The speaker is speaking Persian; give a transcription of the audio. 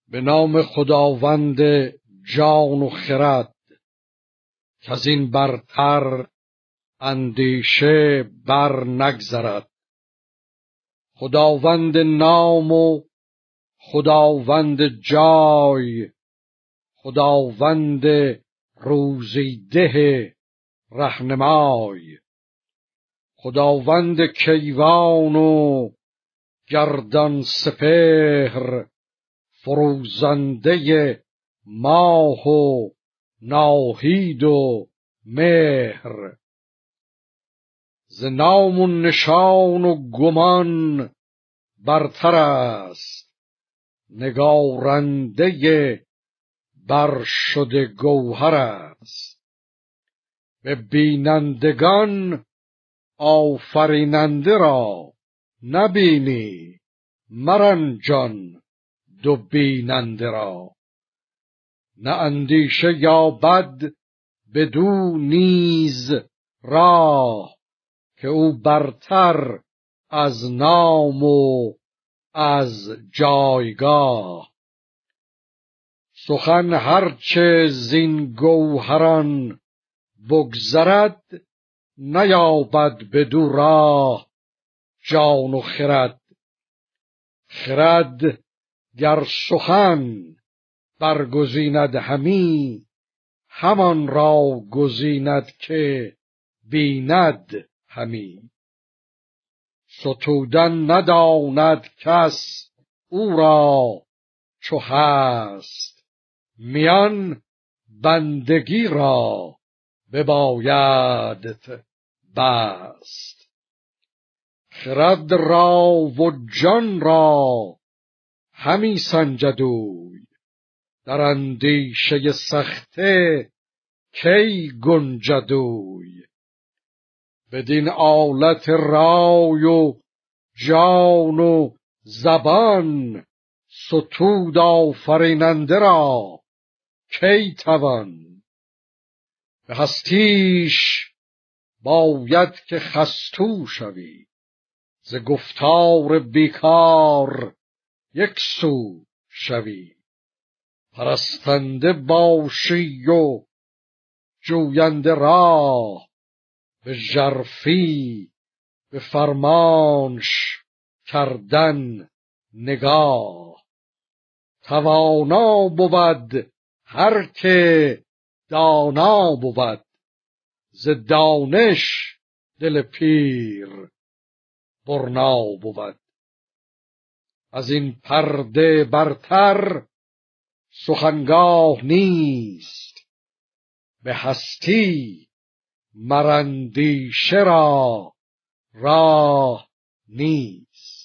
به نام خداوند جان و خرد، کز این برتر اندیشه بر نگذرد. خداوند نام و خداوند جای، خداوند روزیده رهنمای، خداوند کیوان و گردان سپهر، فروزنده ماه و ناهید و مهر. ز نام و نشان و گمان برتر است، نگارنده بر شده گوهر است. به بینندگان آفریننده را نبینی، مرنجان دو بیننده را. نه اندیشه یابد بدو نیز راه، که او برتر از نام و از جایگاه. سخن هرچه زین گوهران بگذرد، نیابد بدو راه جان و خرد. خرد گر سخن برگزیند همی، همان را گزیند که بیند همی. ستودن نداند کس او را چو هست، میان بندگی را ببایدت بست. خرد را و جان را همی سنجد اوی، در اندیشه سخته کی گنجد اوی. بدین آلت رای و جان و زبان، ستود آفریننده را کی توان. به هستیش باید که خستو شوی، ز گفتار بیکار یک سو شوی. پرستنده باشی و جوینده راه، به ژرفی به فرمانش کردن نگاه. توانا بود هر که دانا بود، ز دانش دل پیر برنا بود. از این پرده برتر سخنگاه نیست، به هستی مراندیشه را راه نیست.